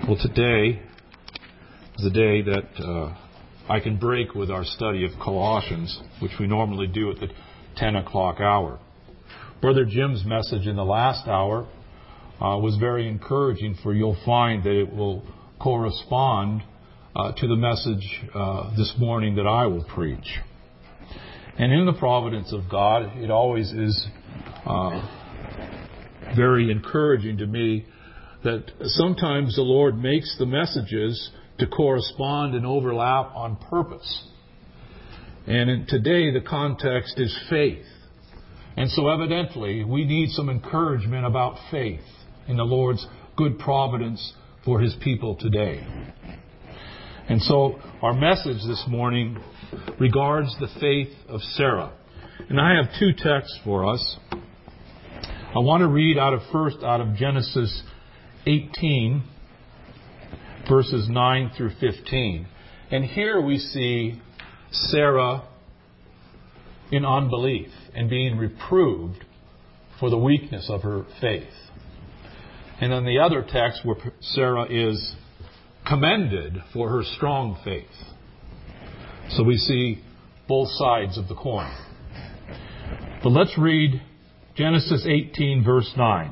Well, today is the day that I can break with our study of Colossians, which we normally do at the 10 o'clock hour. Brother Jim's message in the last hour was very encouraging, for you'll find that it will correspond to the message this morning that I will preach. And in the providence of God, it always is very encouraging to me that sometimes the Lord makes the messages to correspond and overlap on purpose. And today the context is faith. And so evidently we need some encouragement about faith in the Lord's good providence for His people today. And so our message this morning regards the faith of Sarah. And I have two texts for us. I want to read out of Genesis 18, verses 9 through 15. And here we see Sarah in unbelief and being reproved for the weakness of her faith. And then the other text where Sarah is commended for her strong faith. So we see both sides of the coin. But let's read Genesis 18, verse 9.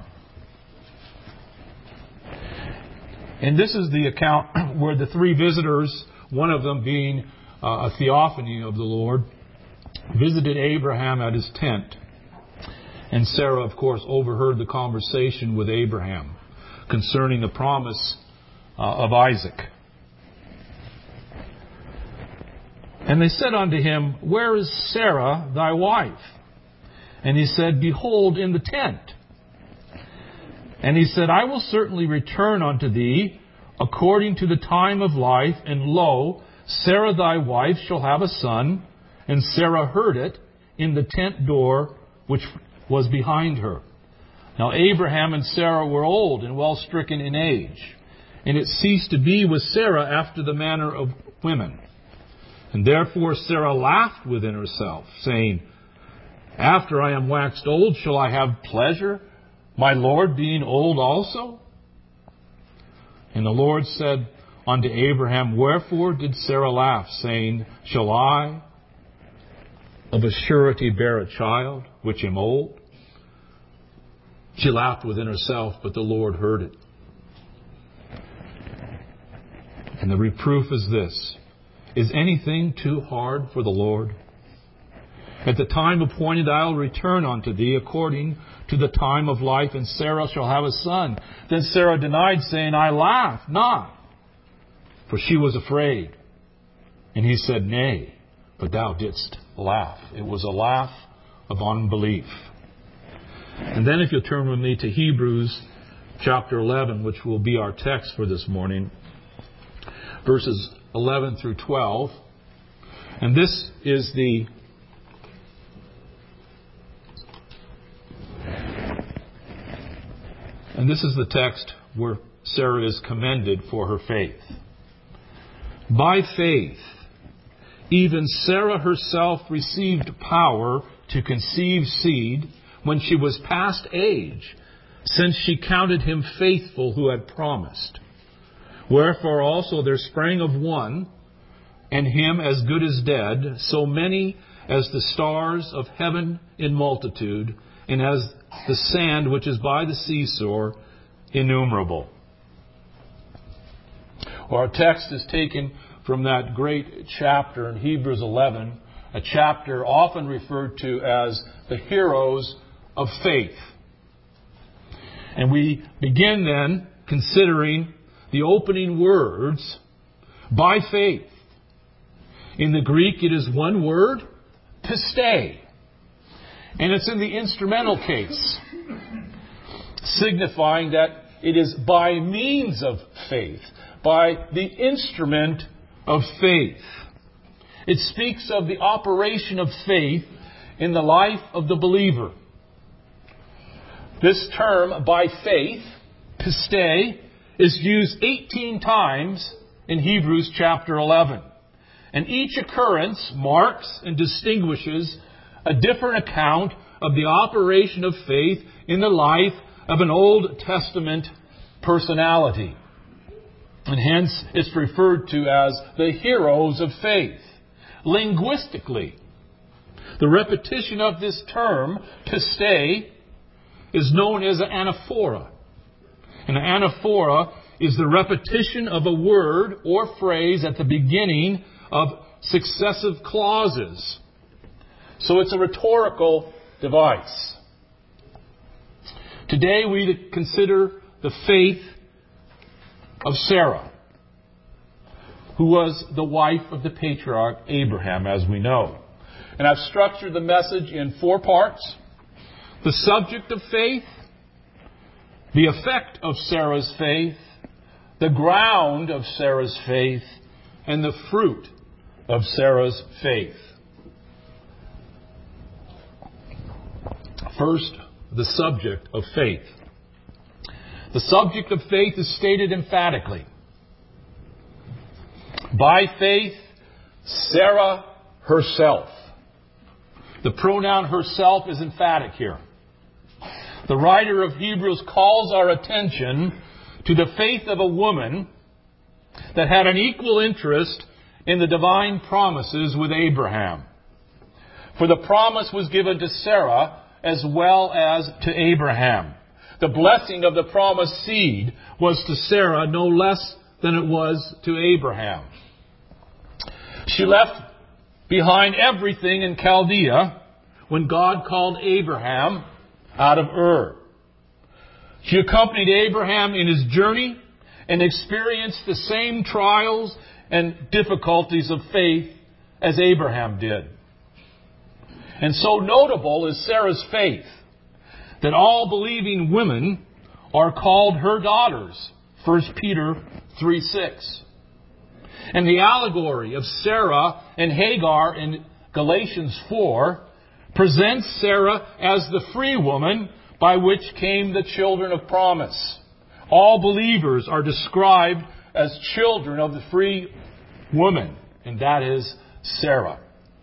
And this is the account where the three visitors, one of them being a theophany of the Lord, visited Abraham at his tent. And Sarah, of course, overheard the conversation with Abraham concerning the promise of Isaac. And they said unto him, Where is Sarah thy wife? And he said, Behold, in the tent. And he said, I will certainly return unto thee according to the time of life, and lo, Sarah thy wife shall have a son. And Sarah heard it in the tent door which was behind her. Now Abraham and Sarah were old and well stricken in age, and it ceased to be with Sarah after the manner of women. And therefore Sarah laughed within herself, saying, After I am waxed old, shall I have pleasure, my Lord being old also? And the Lord said unto Abraham, Wherefore did Sarah laugh, saying, Shall I of a surety bear a child, which am old? She laughed within herself, but the Lord heard it. And the reproof is this: Is anything too hard for the Lord? At the time appointed I will return unto thee according to the time of life, and Sarah shall have a son. Then Sarah denied, saying, I laugh not, for she was afraid. And he said, Nay, but thou didst laugh. It was a laugh of unbelief. And then if you'll turn with me to Hebrews chapter 11, which will be our text for this morning, verses 11 through 12. And this is the text where Sarah is commended for her faith. By faith, even Sarah herself received power to conceive seed when she was past age, since she counted him faithful who had promised. Wherefore also there sprang of one, and him as good as dead, so many as the stars of heaven in multitude, and as the sand which is by the seashore, innumerable. Our text is taken from that great chapter in Hebrews 11, a chapter often referred to as the heroes of faith. And we begin then considering the opening words, by faith. In the Greek it is one word, piste. And it's in the instrumental case, signifying that it is by means of faith, by the instrument of faith. It speaks of the operation of faith in the life of the believer. This term, by faith, piste, is used 18 times in Hebrews chapter 11. And each occurrence marks and distinguishes a different account of the operation of faith in the life of an Old Testament personality. And hence it's referred to as the heroes of faith. Linguistically, the repetition of this term, pistē, is known as an anaphora. An anaphora is the repetition of a word or phrase at the beginning of successive clauses. So it's a rhetorical device. Today we consider the faith of Sarah, who was the wife of the patriarch Abraham, as we know. And I've structured the message in 4 parts. The subject of faith, the effect of Sarah's faith, the ground of Sarah's faith, and the fruit of Sarah's faith. First, the subject of faith. The subject of faith is stated emphatically. By faith, Sarah herself. The pronoun herself is emphatic here. The writer of Hebrews calls our attention to the faith of a woman that had an equal interest in the divine promises with Abraham. For the promise was given to Sarah as well as to Abraham. The blessing of the promised seed was to Sarah no less than it was to Abraham. She left behind everything in Chaldea when God called Abraham out of Ur. She accompanied Abraham in his journey and experienced the same trials and difficulties of faith as Abraham did. And so notable is Sarah's faith that all believing women are called her daughters. 1 Peter 3:6. And the allegory of Sarah and Hagar in Galatians 4 presents Sarah as the free woman by which came the children of promise. All believers are described as children of the free woman, and that is Sarah.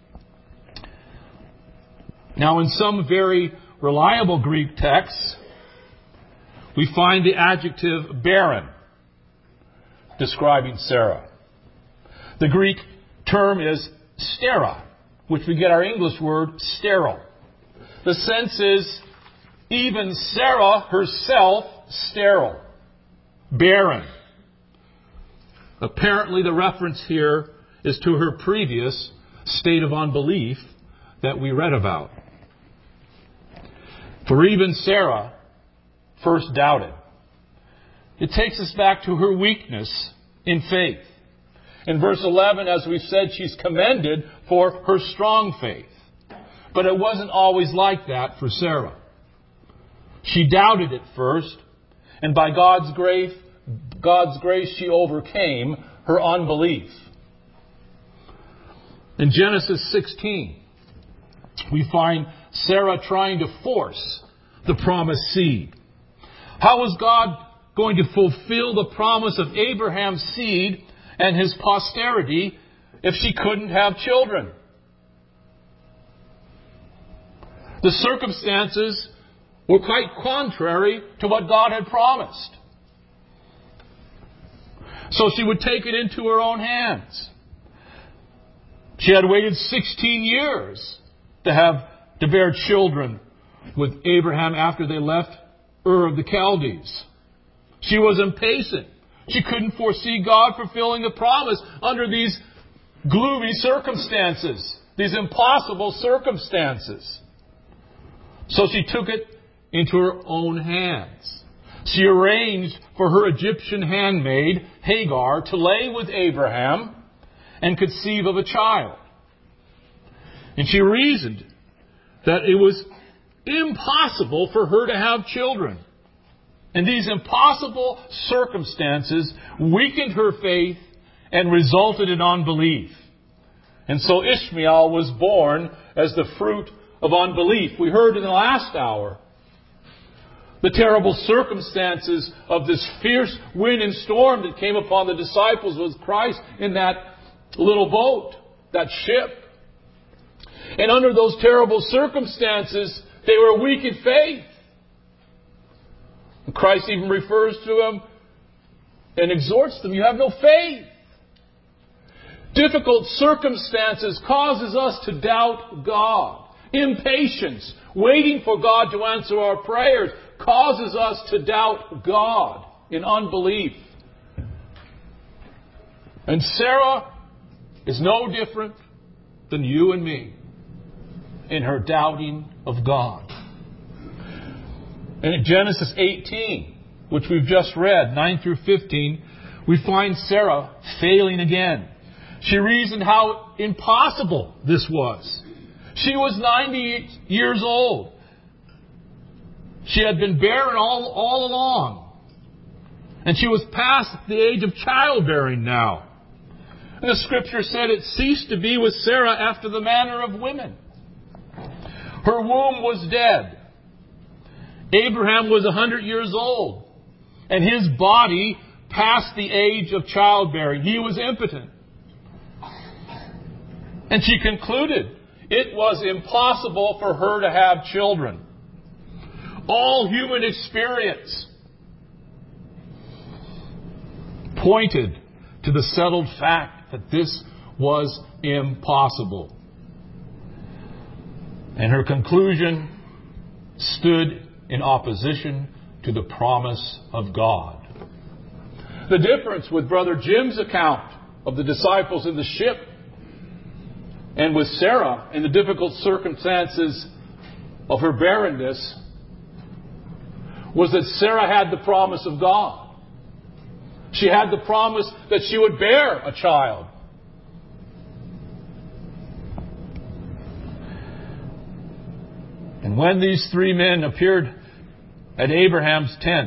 Now, in some very reliable Greek texts, we find the adjective barren describing Sarah. The Greek term is stera, which we get our English word sterile. The sense is even Sarah herself sterile, barren. Apparently the reference here is to her previous state of unbelief that we read about. For even Sarah first doubted. It takes us back to her weakness in faith. In verse 11, as we've said, she's commended for her strong faith. But it wasn't always like that for Sarah. She doubted at first, and by God's grace, she overcame her unbelief. In Genesis 16, we find Sarah trying to force the promised seed. How was God going to fulfill the promise of Abraham's seed and his posterity if she couldn't have children? The circumstances were quite contrary to what God had promised. So she would take it into her own hands. She had waited 16 years to bear children with Abraham after they left Ur of the Chaldees. She was impatient. She couldn't foresee God fulfilling the promise under these gloomy circumstances, these impossible circumstances. So she took it into her own hands. She arranged for her Egyptian handmaid, Hagar, to lay with Abraham and conceive of a child. And she reasoned that it was impossible for her to have children. And these impossible circumstances weakened her faith and resulted in unbelief. And so Ishmael was born as the fruit of unbelief. We heard in the last hour the terrible circumstances of this fierce wind and storm that came upon the disciples with Christ in that little boat, that ship. And under those terrible circumstances, they were weak in faith. Christ even refers to them and exhorts them, you have no faith. Difficult circumstances causes us to doubt God. Impatience, waiting for God to answer our prayers, causes us to doubt God in unbelief. And Sarah is no different than you and me in her doubting of God. And in Genesis 18, which we've just read, 9 through 15, we find Sarah failing again. She reasoned how impossible this was. She was 90 years old. She had been barren all along. And she was past the age of childbearing now. And the Scripture said it ceased to be with Sarah after the manner of women. Her womb was dead. Abraham was 100 years old, and his body past the age of childbearing. He was impotent. And she concluded it was impossible for her to have children. All human experience pointed to the settled fact that this was impossible. And her conclusion stood in opposition to the promise of God. The difference with Brother Jim's account of the disciples in the ship and with Sarah in the difficult circumstances of her barrenness was that Sarah had the promise of God. She had the promise that she would bear a child. And when these three men appeared at Abraham's tent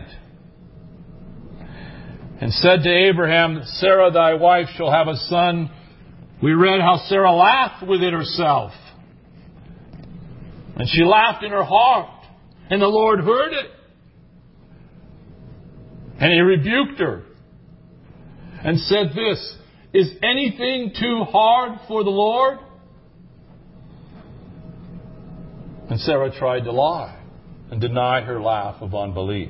and said to Abraham, Sarah thy wife shall have a son, we read how Sarah laughed within herself. And she laughed in her heart. And the Lord heard it. And He rebuked her and said this, is anything too hard for the Lord? And Sarah tried to lie and deny her laugh of unbelief.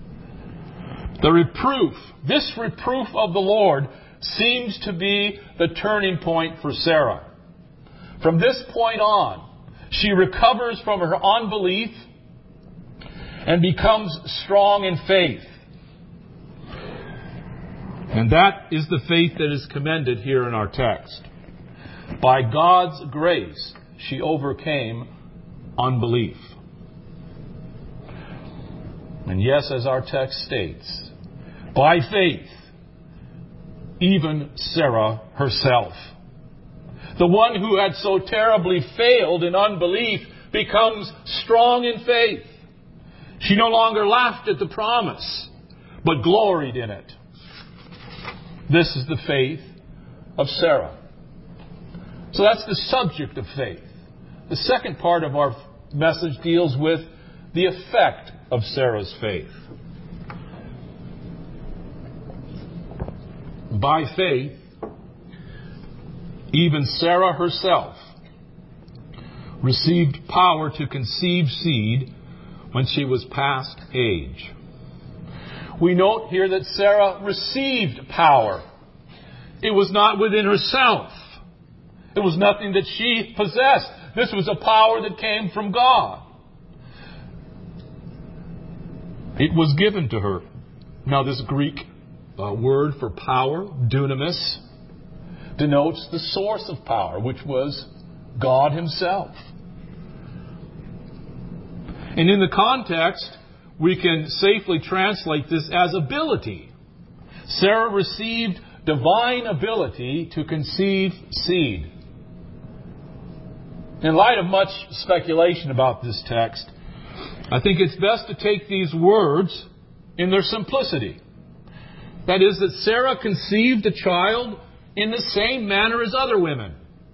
This reproof of the Lord seems to be the turning point for Sarah. From this point on, she recovers from her unbelief and becomes strong in faith. And that is the faith that is commended here in our text. By God's grace, she overcame unbelief. And yes, as our text states, by faith, even Sarah herself, the one who had so terribly failed in unbelief, becomes strong in faith. She no longer laughed at the promise, but gloried in it. This is the faith of Sarah. So that's the subject of faith. The second part of our message deals with the effect of Sarah's faith. By faith, even Sarah herself received power to conceive seed when she was past age. We note here that Sarah received power. It was not within herself. It was nothing that she possessed. This was a power that came from God. It was given to her. Now, this Greek word for power, dunamis, denotes the source of power, which was God Himself. And in the context, we can safely translate this as ability. Sarah received divine ability to conceive seed. In light of much speculation about this text, I think it's best to take these words in their simplicity. That is, that Sarah conceived a child in the same manner as other women.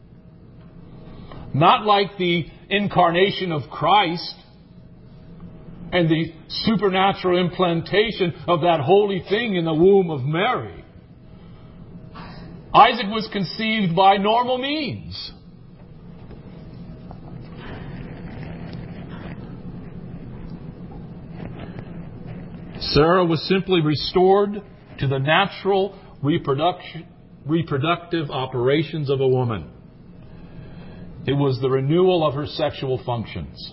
Not like the incarnation of Christ and the supernatural implantation of that holy thing in the womb of Mary. Isaac was conceived by normal means. Sarah was simply restored to the natural reproductive operations of a woman. It was the renewal of her sexual functions.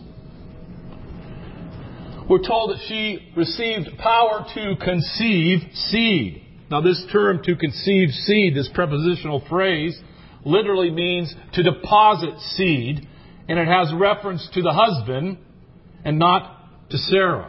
We're told that she received power to conceive seed. Now, this term, to conceive seed, this prepositional phrase, literally means to deposit seed, and it has reference to the husband and not to Sarah.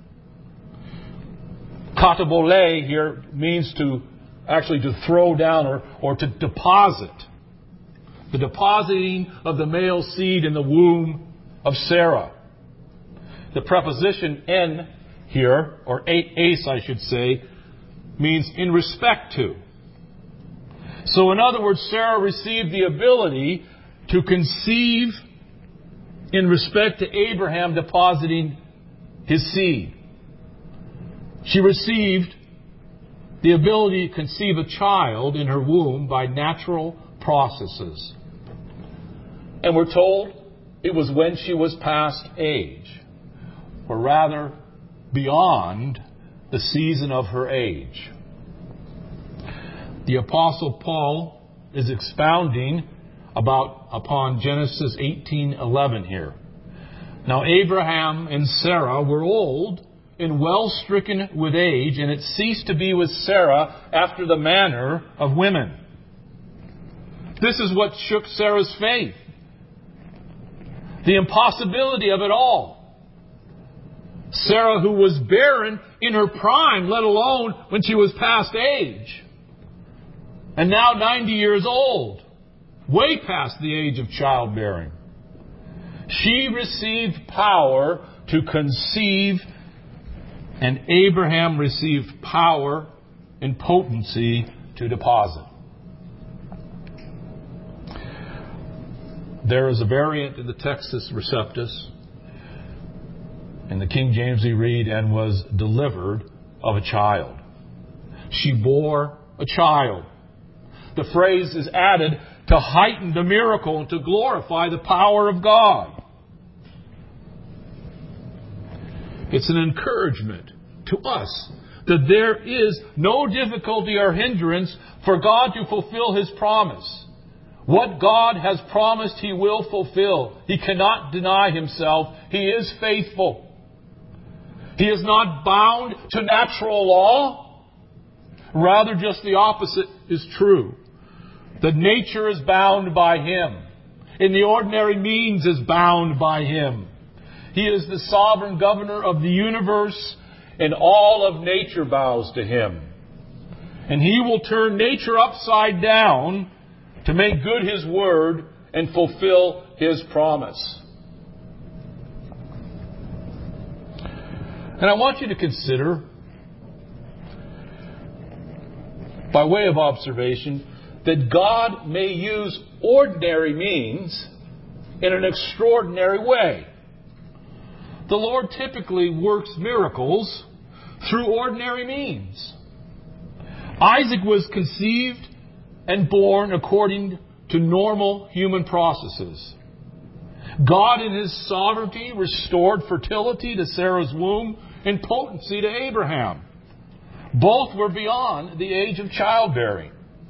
Katabole here means to throw down or to deposit. The depositing of the male seed in the womb of Sarah. The preposition en here, or ace I should say, means in respect to. So in other words, Sarah received the ability to conceive in respect to Abraham depositing his seed. She received the ability to conceive a child in her womb by natural processes. And we're told it was when she was past age, or rather beyond the season of her age. The Apostle Paul is expounding upon Genesis 18:11 here. Now Abraham and Sarah were old and well stricken with age, and it ceased to be with Sarah after the manner of women. This is what shook Sarah's faith. The impossibility of it all. Sarah, who was barren in her prime, let alone when she was past age. And now 90 years old. Way past the age of childbearing. She received power to conceive, and Abraham received power and potency to deposit. There is a variant in the Textus Receptus. In the King James we read, and was delivered of a child. She bore a child. The phrase is added to heighten the miracle and to glorify the power of God. It's an encouragement to us that there is no difficulty or hindrance for God to fulfill His promise. What God has promised, He will fulfill. He cannot deny Himself. He is faithful. He is not bound to natural law. Rather, just the opposite is true. That nature is bound by Him. And the ordinary means is bound by Him. He is the sovereign governor of the universe, and all of nature bows to Him. And He will turn nature upside down to make good His word and fulfill His promise. And I want you to consider, by way of observation, that God may use ordinary means in an extraordinary way. The Lord typically works miracles through ordinary means. Isaac was conceived and born according to normal human processes. God in His sovereignty restored fertility to Sarah's womb and potency to Abraham. Both were beyond the age of childbearing.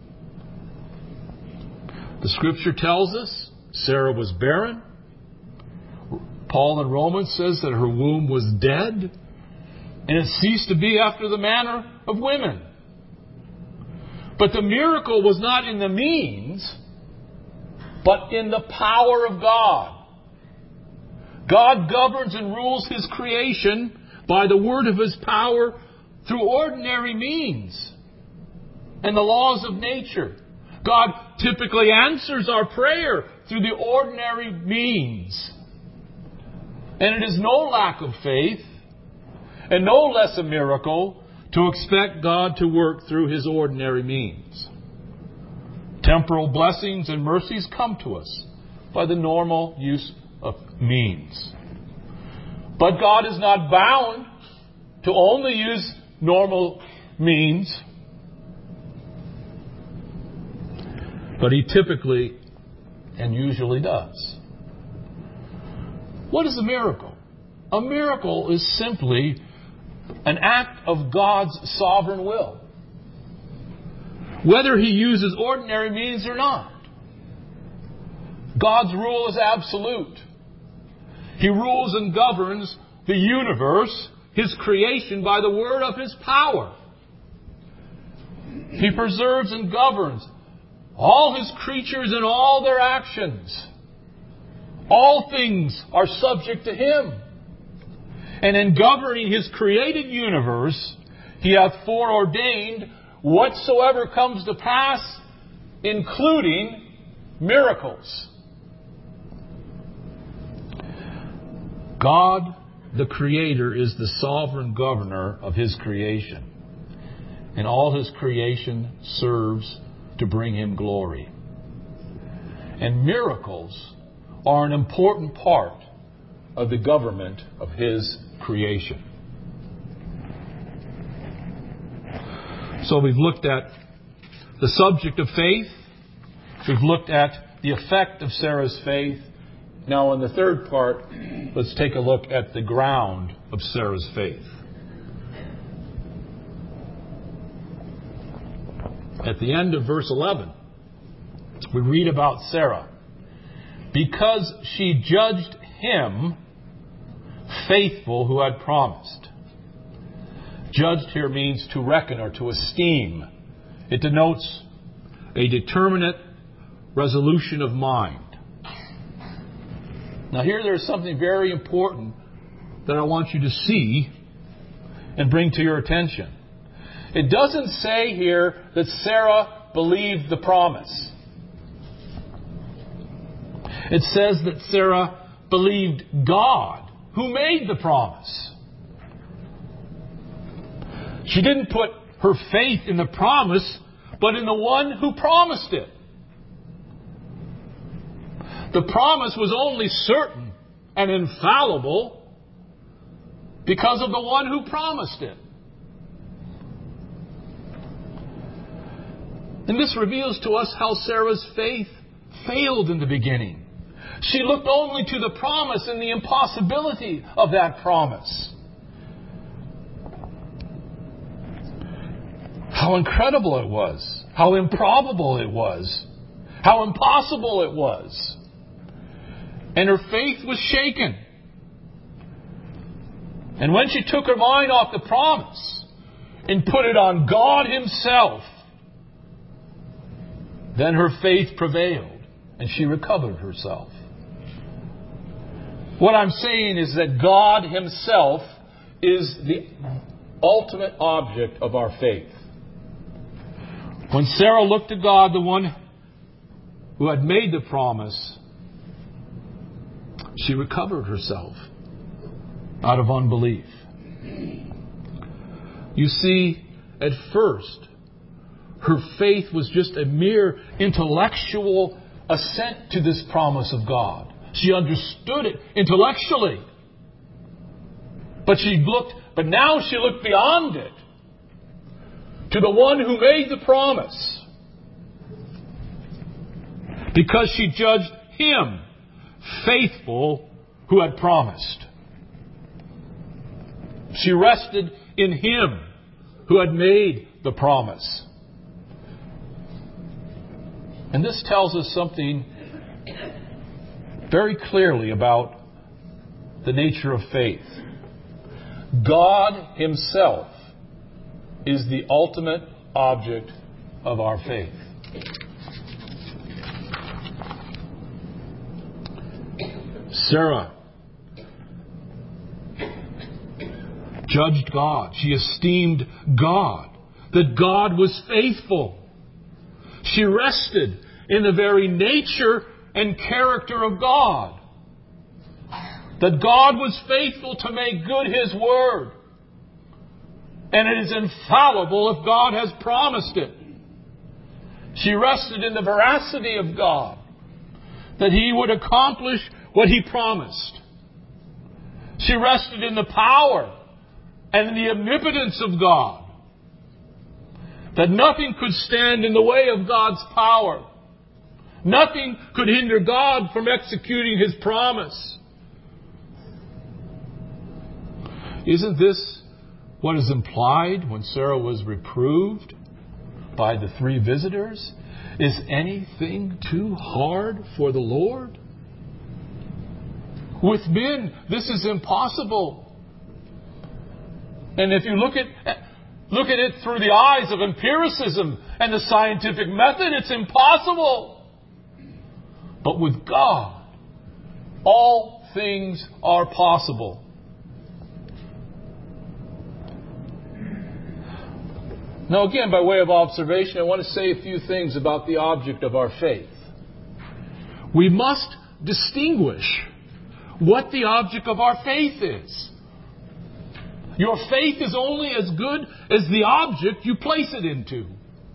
The Scripture tells us Sarah was barren. Paul in Romans says that her womb was dead, and it ceased to be after the manner of women. But the miracle was not in the means, but in the power of God. God governs and rules His creation by the word of His power through ordinary means and the laws of nature. God typically answers our prayer through the ordinary means. And it is no lack of faith and no less a miracle to expect God to work through His ordinary means. Temporal blessings and mercies come to us by the normal use of means. But God is not bound to only use normal means, but He typically and usually does. What is a miracle? A miracle is simply an act of God's sovereign will. whether He uses ordinary means or not. God's rule is absolute. He rules and governs the universe, His creation, by the word of His power. He preserves and governs all His creatures and all their actions. All things are subject to Him. And in governing His created universe, He hath foreordained whatsoever comes to pass, including miracles. God, the Creator, is the sovereign governor of His creation. And all His creation serves to bring Him glory. And miracles are an important part of the government of His creation. So we've looked at the subject of faith. We've looked at the effect of Sarah's faith. Now in the third part, let's take a look at the ground of Sarah's faith. At the end of verse 11, we read about Sarah. Because she judged him faithful who had promised. Judged here means to reckon or to esteem. It denotes a determinate resolution of mind. Now here there's something very important that I want you to see and bring to your attention. It doesn't say here that Sarah believed the promise. It says that Sarah believed God, who made the promise. She didn't put her faith in the promise, but in the one who promised it. The promise was only certain and infallible because of the one who promised it. And this reveals to us how Sarah's faith failed in the beginning. She looked only to the promise and the impossibility of that promise. How incredible it was. How improbable it was. How impossible it was. And her faith was shaken. And when she took her mind off the promise and put it on God Himself, then her faith prevailed and she recovered herself. What I'm saying is that God Himself is the ultimate object of our faith. When Sarah looked to God, the one who had made the promise, she recovered herself out of unbelief. You see, at first, her faith was just a mere intellectual assent to this promise of God. She understood it intellectually. But now she looked beyond it to the one who made the promise. Because she judged Him faithful who had promised. She rested in Him who had made the promise. And this tells us something very clearly about the nature of faith. God Himself is the ultimate object of our faith. Sarah judged God. She esteemed God. That God was faithful. She rested in the very nature and character of God. That God was faithful to make good His word. And it is infallible if God has promised it. She rested in the veracity of God. That He would accomplish what He promised. She rested in the power and the omnipotence of God. That nothing could stand in the way of God's power. Nothing could hinder God from executing His promise. Isn't this what is implied when Sarah was reproved by the three visitors? Is anything too hard for the Lord? With men, this is impossible. And if you look at it through the eyes of empiricism and the scientific method, it's impossible. But with God, all things are possible. Now again, by way of observation, I want to say a few things about the object of our faith. We must distinguish what the object of our faith is. Your faith is only as good as the object you place it into.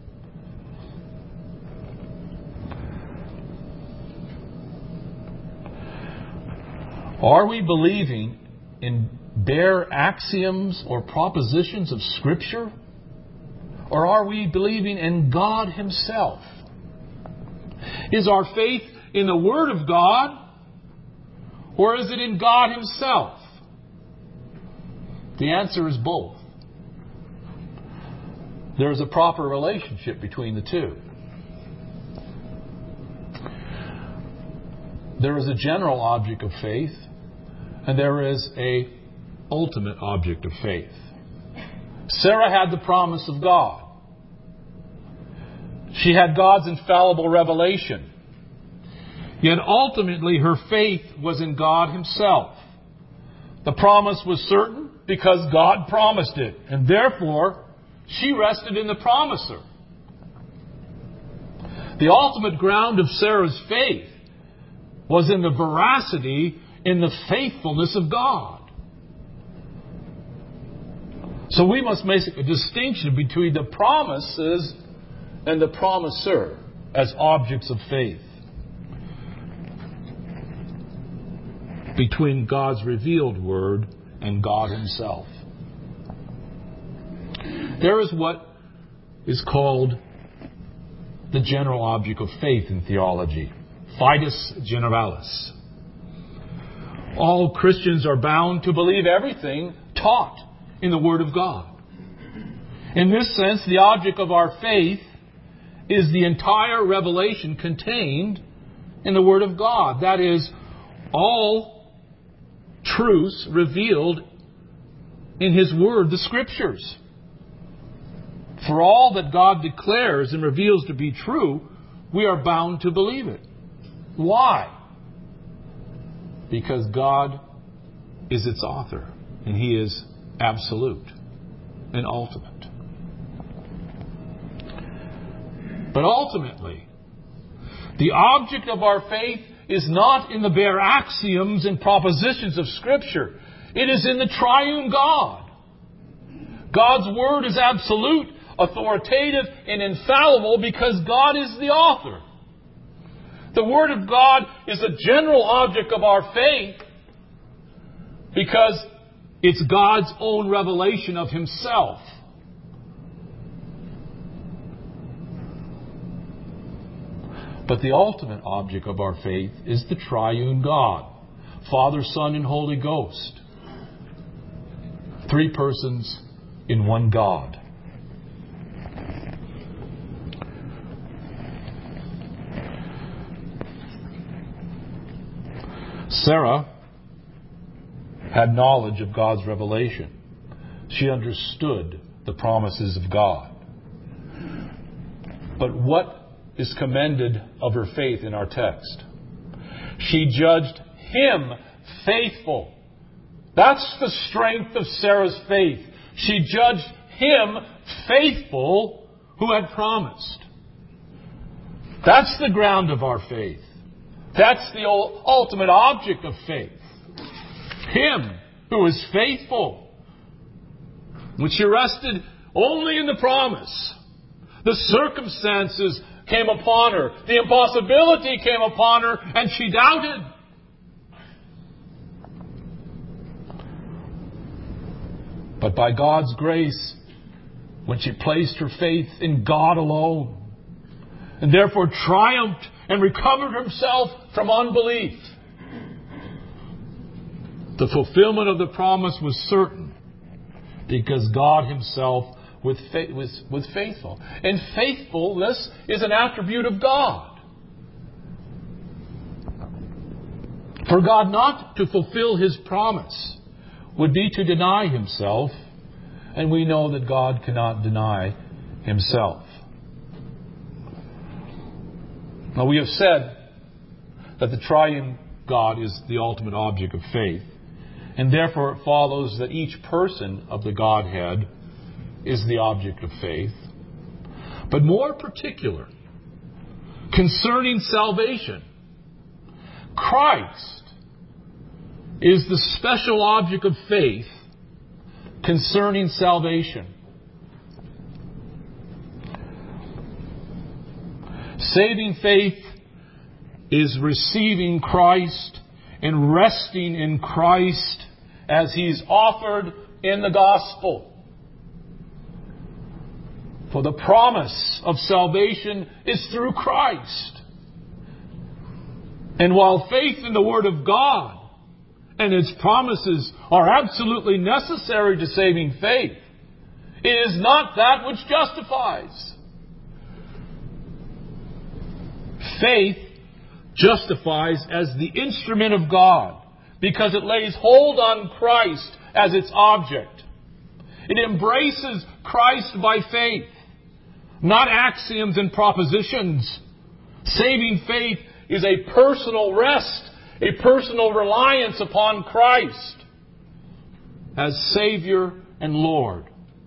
Are we believing in bare axioms or propositions of Scripture? Or are we believing in God Himself? Is our faith in the Word of God? Or is it in God Himself? The answer is both. There is a proper relationship between the two. There is a general object of faith, and there is an ultimate object of faith. Sarah had the promise of God. She had God's infallible revelation. Yet ultimately her faith was in God Himself. The promise was certain because God promised it, and therefore she rested in the promiser. The ultimate ground of Sarah's faith was in the veracity, in the faithfulness of God. So we must make a distinction between the promises and the promiser as objects of faith. Between God's revealed Word and God Himself. There is what is called the general object of faith in theology. Fides generalis. All Christians are bound to believe everything taught in the Word of God. In this sense, the object of our faith is the entire revelation contained in the Word of God. That is, all truths revealed in His Word, the Scriptures. For all that God declares and reveals to be true, we are bound to believe it. Why? Because God is its author, and He is absolute and ultimate. But ultimately, the object of our faith is not in the bare axioms and propositions of Scripture. It is in the triune God. God's Word is absolute, authoritative, and infallible because God is the author. The Word of God is a general object of our faith because it's God's own revelation of Himself. But the ultimate object of our faith is the triune God, Father, Son, and Holy Ghost. Three persons in one God. Sarah had knowledge of God's revelation. She understood the promises of God. But what is commended of her faith in our text? She judged Him faithful. That's the strength of Sarah's faith. She judged Him faithful who had promised. That's the ground of our faith. That's the ultimate object of faith. Him who is faithful. When she rested only in the promise, the circumstances came upon her. The impossibility came upon her, and she doubted. But by God's grace, when she placed her faith in God alone, and therefore triumphed and recovered herself from unbelief, the fulfillment of the promise was certain because God Himself with faithful. And faithfulness is an attribute of God. For God not to fulfill His promise would be to deny Himself, and we know that God cannot deny Himself. Now, we have said that the triune God is the ultimate object of faith, and therefore it follows that each person of the Godhead is the object of faith. But more particular, concerning salvation, Christ is the special object of faith concerning salvation. Saving faith is receiving Christ and resting in Christ as He's offered in the gospel. For the promise of salvation is through Christ. And while faith in the Word of God and its promises are absolutely necessary to saving faith, it is not that which justifies. Faith justifies as the instrument of God because it lays hold on Christ as its object. It embraces Christ by faith, not axioms and propositions. Saving faith is a personal rest, a personal reliance upon Christ as Savior and Lord.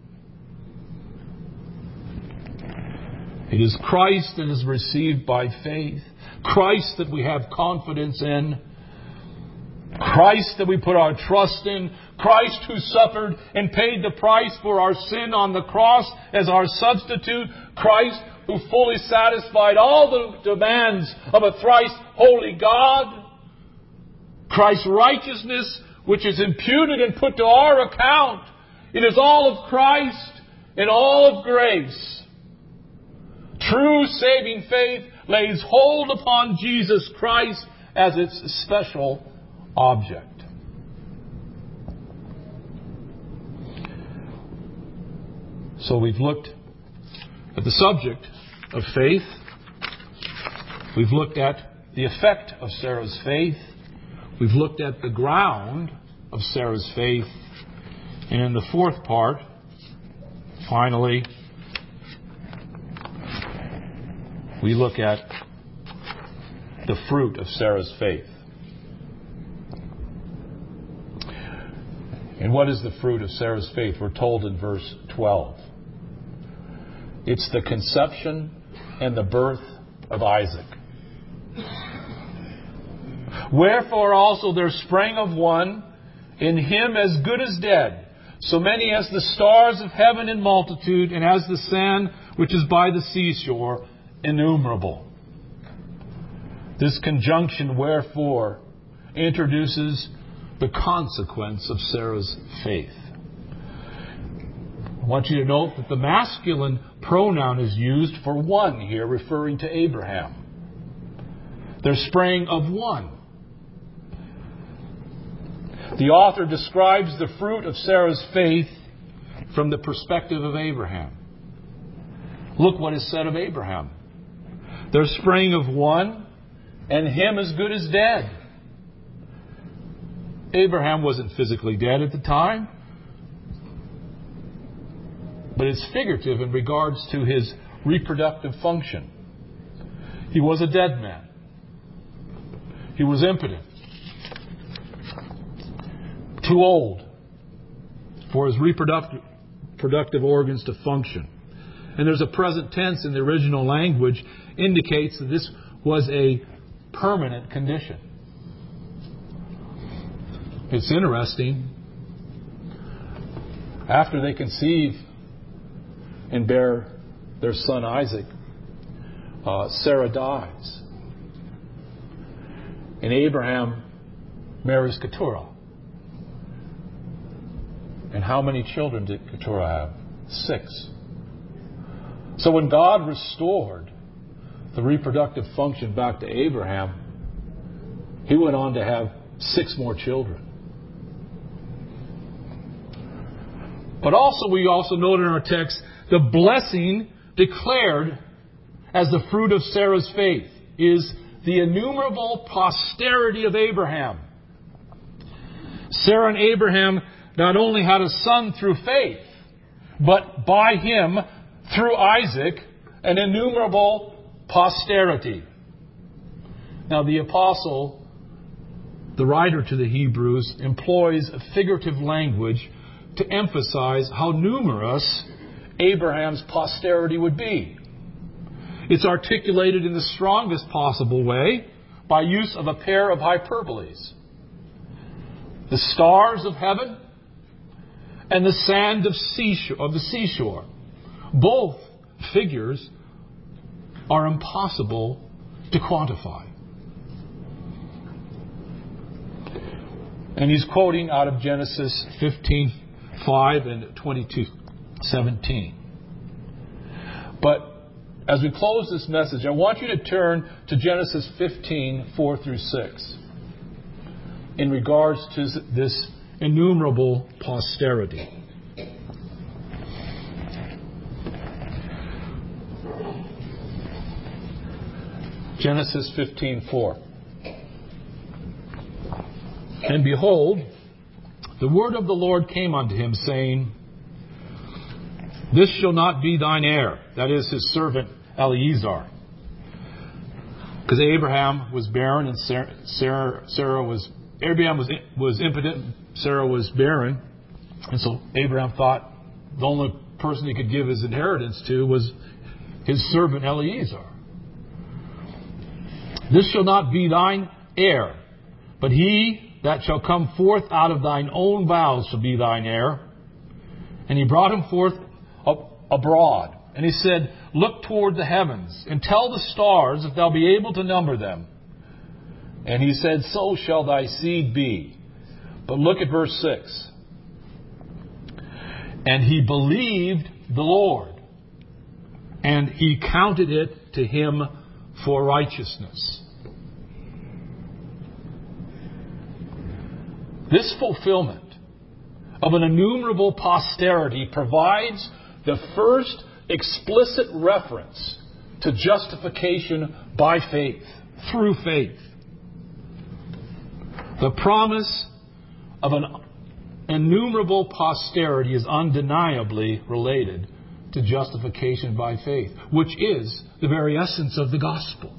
It is Christ that is received by faith, Christ that we have confidence in, Christ that we put our trust in, Christ who suffered and paid the price for our sin on the cross as our substitute, Christ who fully satisfied all the demands of a thrice holy God, Christ's righteousness which is imputed and put to our account. It is all of Christ and all of grace. True saving faith lays hold upon Jesus Christ as its special object. So we've looked at the subject of faith. We've looked at the effect of Sarah's faith. We've looked at the ground of Sarah's faith. And in the fourth part, finally, we look at the fruit of Sarah's faith. And what is the fruit of Sarah's faith? We're told in verse 12. It's the conception and the birth of Isaac. Wherefore also there sprang of one in him as good as dead, so many as the stars of heaven in multitude, and as the sand which is by the seashore, innumerable. This conjunction, wherefore, introduces the consequence of Sarah's faith. I want you to note that the masculine pronoun is used for one here, referring to Abraham. There sprang of one. The author describes the fruit of Sarah's faith from the perspective of Abraham. Look what is said of Abraham. There sprang of one, and him as good as dead. Abraham wasn't physically dead at the time, but it's figurative in regards to his reproductive function. He was a dead man. He was impotent. Too old for his reproductive organs to function. And there's a present tense in the original language indicates that this was a permanent condition. It's interesting. After they conceive and bear their son Isaac, Sarah dies. And Abraham marries Keturah. And how many children did Keturah have? 6. So when God restored the reproductive function back to Abraham, he went on to have 6 more children. But also, we also note in our text, the blessing declared as the fruit of Sarah's faith is the innumerable posterity of Abraham. Sarah and Abraham not only had a son through faith, but by him, through Isaac, an innumerable posterity. Now, the apostle, the writer to the Hebrews, employs a figurative language to emphasize how numerous Abraham's posterity would be. It's articulated in the strongest possible way by use of a pair of hyperboles. The stars of heaven and the sand of the seashore. Both figures are impossible to quantify. And he's quoting out of Genesis 15:5 and 22:17. But as we close this message, I want you to turn to Genesis 15:4 through 6 in regards to this innumerable posterity. Genesis 15:4. And behold, the word of the Lord came unto him, saying, This shall not be thine heir. That is his servant Eliezer. Because Abraham was barren and Abraham was impotent, Sarah was barren. And so Abraham thought the only person he could give his inheritance to was his servant Eliezer. This shall not be thine heir, but he that shall come forth out of thine own bowels shall be thine heir. And he brought him forth abroad. And he said, Look toward the heavens, and tell the stars if thou be able to number them. And he said, So shall thy seed be. But look at verse 6. And he believed the Lord, and he counted it to him for righteousness. This fulfillment of an innumerable posterity provides the first explicit reference to justification by faith, through faith. The promise of an innumerable posterity is undeniably related to justification by faith, which is the very essence of the gospel.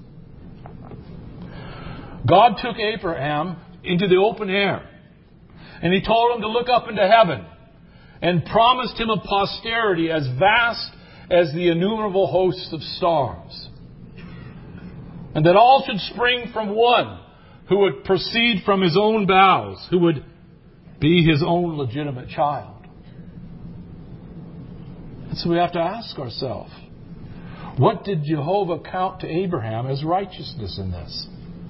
God took Abraham into the open air, and he told him to look up into heaven, and promised him a posterity as vast as the innumerable hosts of stars. And that all should spring from one who would proceed from his own bowels, who would be his own legitimate child. And so we have to ask ourselves, what did Jehovah count to Abraham as righteousness in this?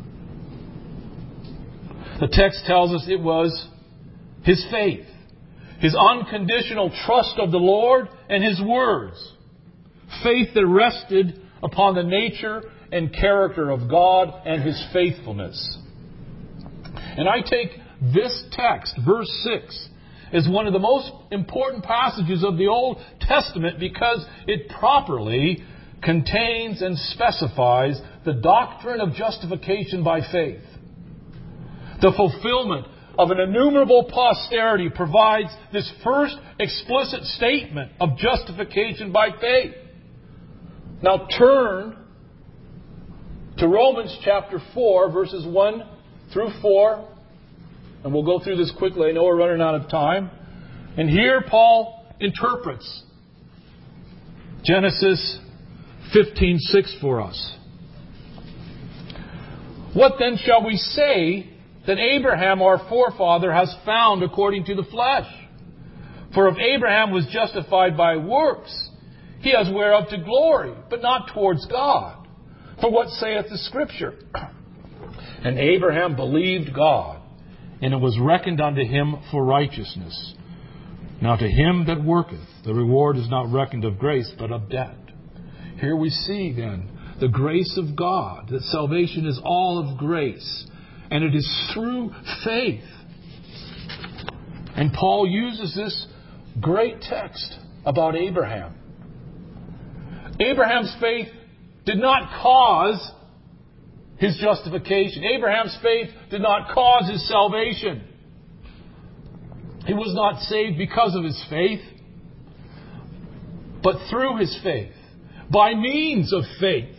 The text tells us it was his faith, his unconditional trust of the Lord and His words. Faith that rested upon the nature and character of God and His faithfulness. And I take this text, verse 6, as one of the most important passages of the Old Testament because it properly contains and specifies the doctrine of justification by faith. The fulfillment of an innumerable posterity provides this first explicit statement of justification by faith. Now turn to Romans chapter 4, verses 1 through 4. And we'll go through this quickly. I know we're running out of time. And here Paul interprets Genesis 15:6 for us. What then shall we say that Abraham, our forefather, has found according to the flesh? For if Abraham was justified by works, he has whereof to glory, but not towards God. For what saith the Scripture? And Abraham believed God, and it was reckoned unto him for righteousness. Now to him that worketh, the reward is not reckoned of grace, but of debt. Here we see then the grace of God, that salvation is all of grace, and it is through faith. And Paul uses this great text about Abraham. Abraham's faith did not cause his justification. Abraham's faith did not cause his salvation. He was not saved because of his faith, but through his faith, by means of faith.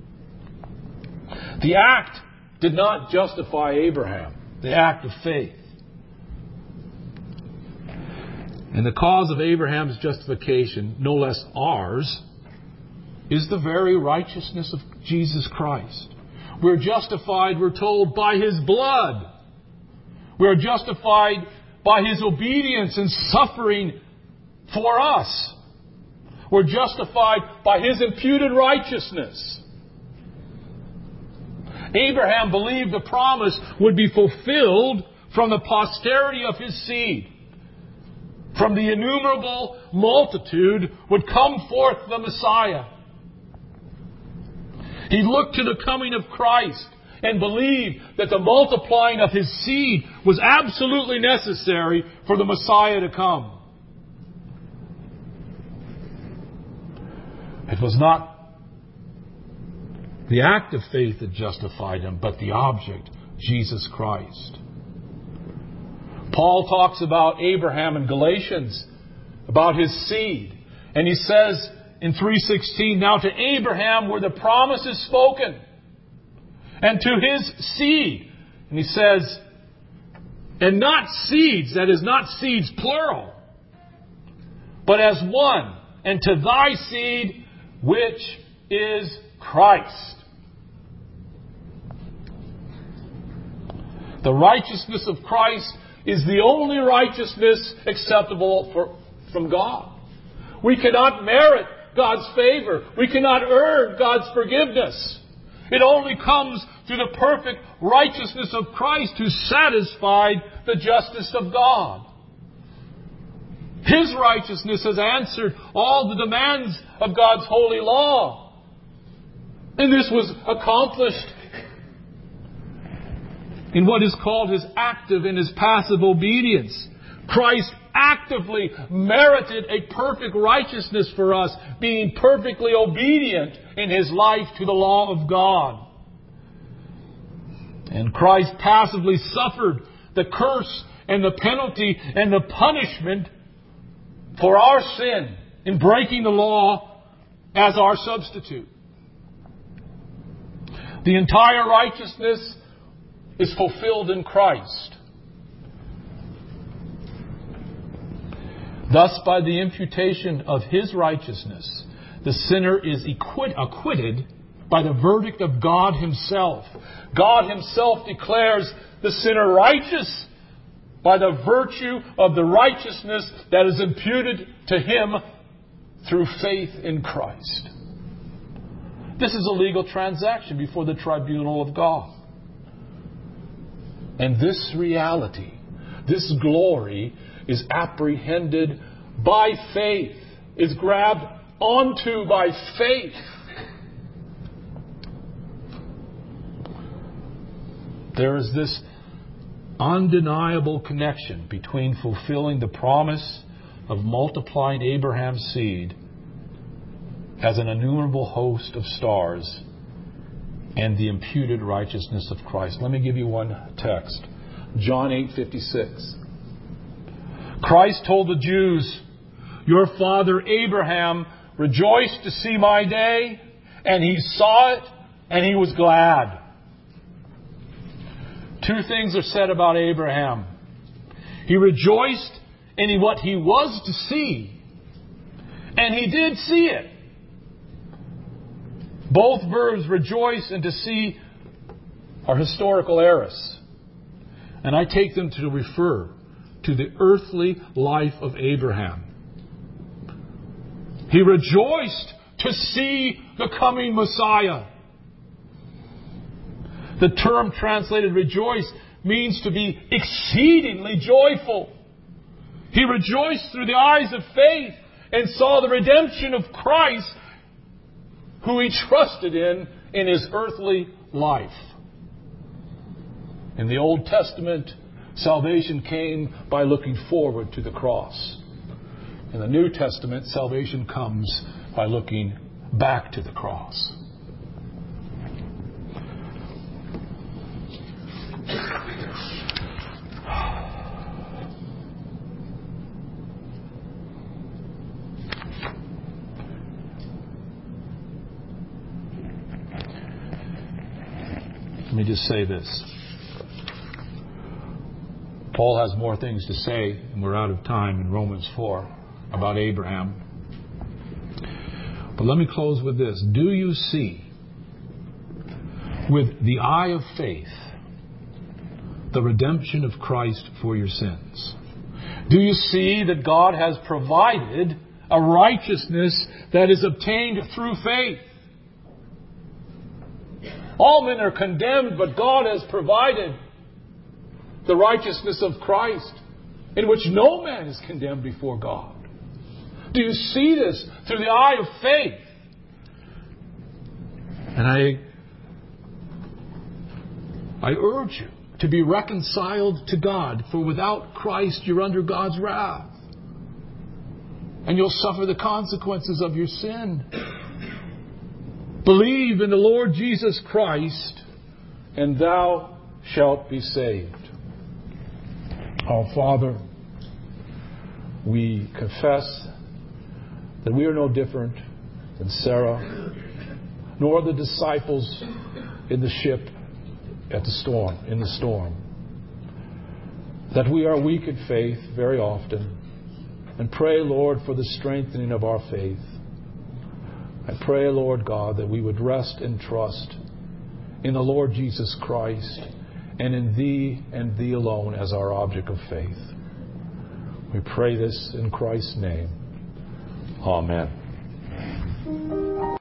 The act did not justify Abraham, the act of faith. And the cause of Abraham's justification, no less ours, is the very righteousness of Jesus Christ. We're justified, we're told, by His blood. We're justified by His obedience and suffering for us. We're justified by His imputed righteousness. Abraham believed the promise would be fulfilled from the posterity of his seed. From the innumerable multitude would come forth the Messiah. He looked to the coming of Christ and believed that the multiplying of his seed was absolutely necessary for the Messiah to come. It was not the act of faith that justified him, but the object, Jesus Christ. Paul talks about Abraham in Galatians, about his seed. And he says in 3:16, now to Abraham were the promises spoken, and to his seed. And he says, and not seeds, that is not seeds plural, but as one, and to thy seed, which is Christ. The righteousness of Christ is the only righteousness acceptable from God. We cannot merit God's favor. We cannot earn God's forgiveness. It only comes through the perfect righteousness of Christ who satisfied the justice of God. His righteousness has answered all the demands of God's holy law. And this was accomplished in what is called His active and His passive obedience. Christ actively merited a perfect righteousness for us, being perfectly obedient in His life to the law of God. And Christ passively suffered the curse and the penalty and the punishment for our sin in breaking the law as our substitute. The entire righteousness is fulfilled in Christ. Thus, by the imputation of His righteousness, the sinner is acquitted by the verdict of God Himself. God Himself declares the sinner righteous by the virtue of the righteousness that is imputed to him through faith in Christ. This is a legal transaction before the tribunal of God. And this reality, this glory, is apprehended by faith, is grabbed onto by faith. There is this undeniable connection between fulfilling the promise of multiplying Abraham's seed as an innumerable host of stars and the imputed righteousness of Christ. Let me give you one text. John 8:56. Christ told the Jews, your father Abraham rejoiced to see my day, and he saw it, and he was glad. Two things are said about Abraham. He rejoiced in what he was to see, and he did see it. Both verbs, rejoice and to see, are historical aorist, and I take them to refer to the earthly life of Abraham. He rejoiced to see the coming Messiah. The term translated rejoice means to be exceedingly joyful. He rejoiced through the eyes of faith and saw the redemption of Christ, who he trusted in his earthly life. In the Old Testament, salvation came by looking forward to the cross. In the New Testament, salvation comes by looking back to the cross. Let me just say this. Paul has more things to say, and we're out of time in Romans 4 about Abraham. But let me close with this. Do you see, with the eye of faith, the redemption of Christ for your sins? Do you see that God has provided a righteousness that is obtained through faith? All men are condemned, but God has provided the righteousness of Christ, in which no man is condemned before God. Do you see this through the eye of faith? And I urge you to be reconciled to God, for without Christ you're under God's wrath. And you'll suffer the consequences of your sin. Believe in the Lord Jesus Christ, and thou shalt be saved. Our Father, we confess that we are no different than Sarah, nor the disciples in the ship in the storm. That we are weak in faith very often, and pray, Lord, for the strengthening of our faith. I pray, Lord God, that we would rest and trust in the Lord Jesus Christ and in Thee and Thee alone as our object of faith. We pray this in Christ's name. Amen.